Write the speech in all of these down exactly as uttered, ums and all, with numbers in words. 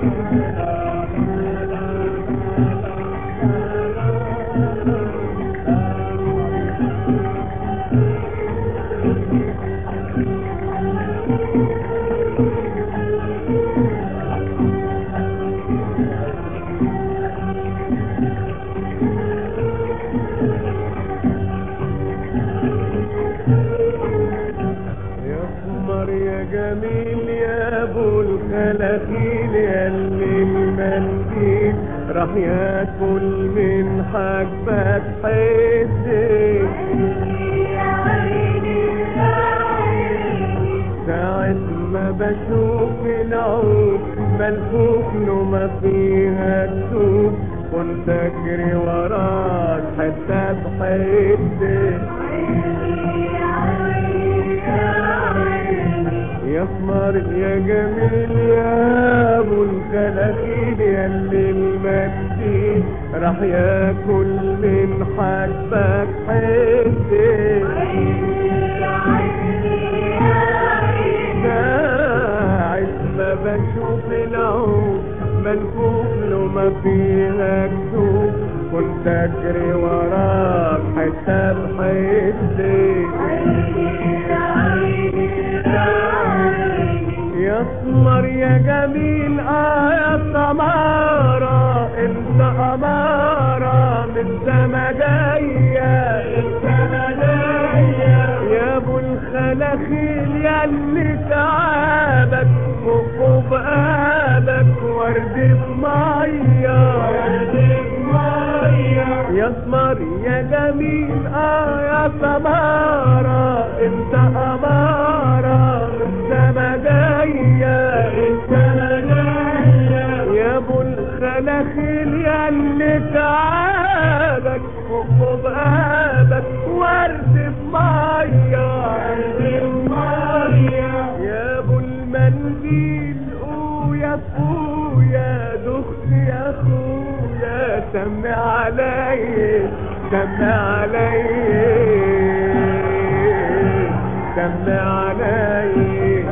جميل يا ابو الخلاخيل يا اللي المنديل راح ياكل من حاجبك حسين ساعة ما بشوف العود ملفوف له ما فيها تسوق كنت اجري وراك حتى بحسين يا اسمر يا جميل يا ابو الخلاخيل يا اللي المنديل راح ياكل من حاجبك حسين ساعة ما بشوف العود ملفوف له ما فيها كسوف كنت اجري وراك حتى بحسين يا اسمر يا جميل اه يا سمارة انت امارة من سما جاية السما جاية يا ابو الخلاخيل يا اللي تعبك فوق بقابك ورد بمية ورد بمية يا اسمر يا جميل اه يا سمارة انت امارة من سما جاية السما جاية يا ابو الخلاخيل يا اللي تعبك فوق بقابك ورد بمية ورد بمية يا ابو المنديل قويا فويا دخت يا اخويا سمي علي سمي علي سمي علي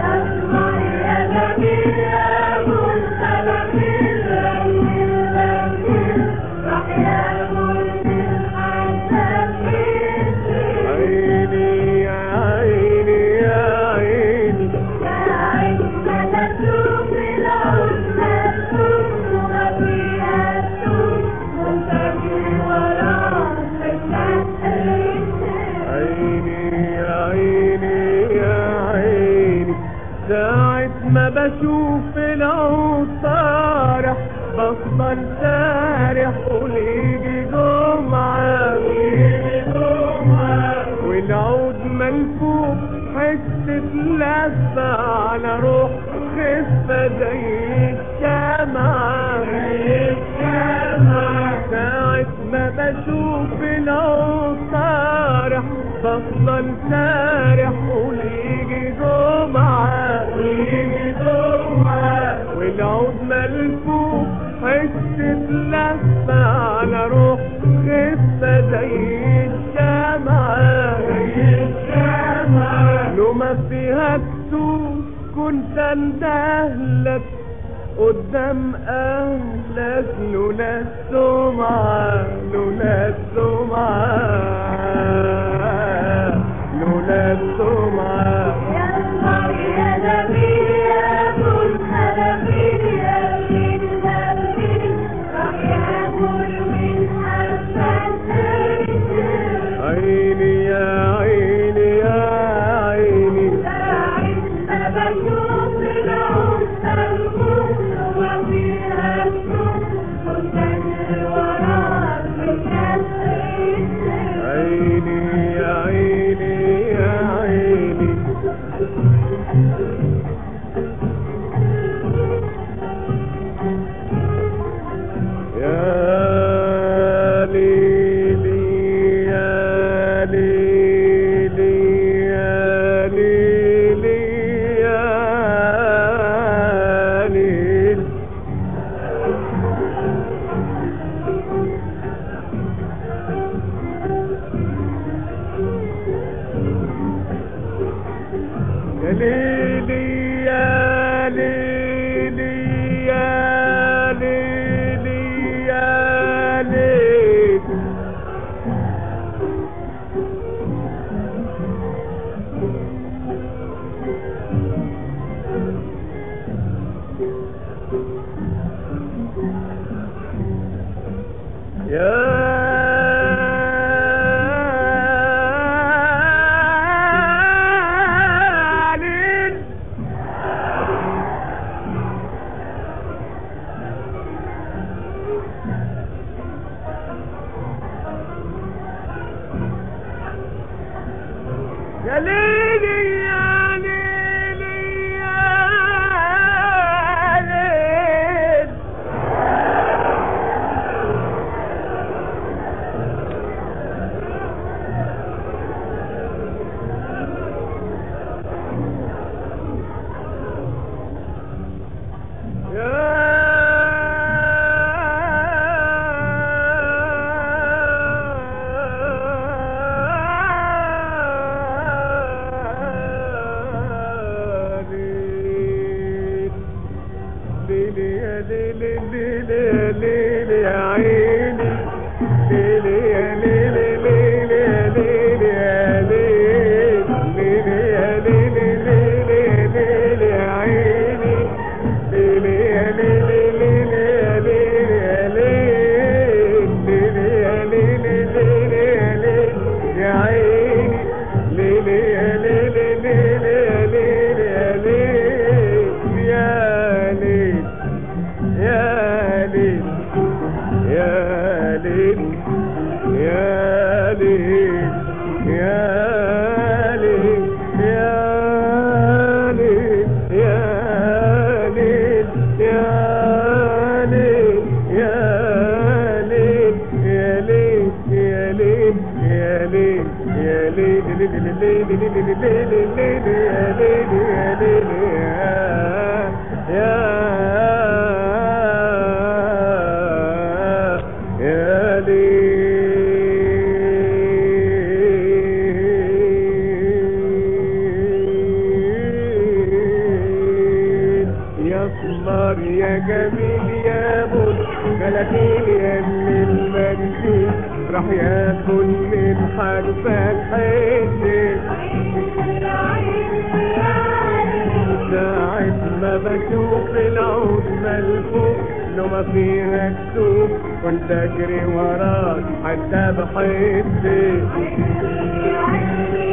ساعة ما بشوف العود طارح بفضل سارح وليجي جمعة وليجي جمعة والعود ملفوف حتة لفة على روح خفة زي الشمعة زي الشمعة ساعة ما بشوف العود طارح بفضل سارح وليجي جمعة وليجي جمعة والعود ملفوف حتة لفة على روح خفة زي الشمعة زي الشمعة لو ما فيها كسوف كنت اندهلك قدام اهلك لولا السمعة لولا السمعة لولا السمعة يا اسمر يا جميل يا ابو الخلاخيل يا اللي المنديل راح ياكل من حاجبك حسين عيني يا عيني يا عيني ساعة ما بشوف العود ملفوف وما فيها كسوف كنت اجري وراك حتى بحسين عيني يا ليلي يا ليلي يا ليل يا جميل يا بول جلاتين يا ابن المجدي راح ياكل من حاجبك حيتي ساعة ما بشوف العود ملفوف لو ما فيها كسوف كنت اجري وراك حتى بحيتي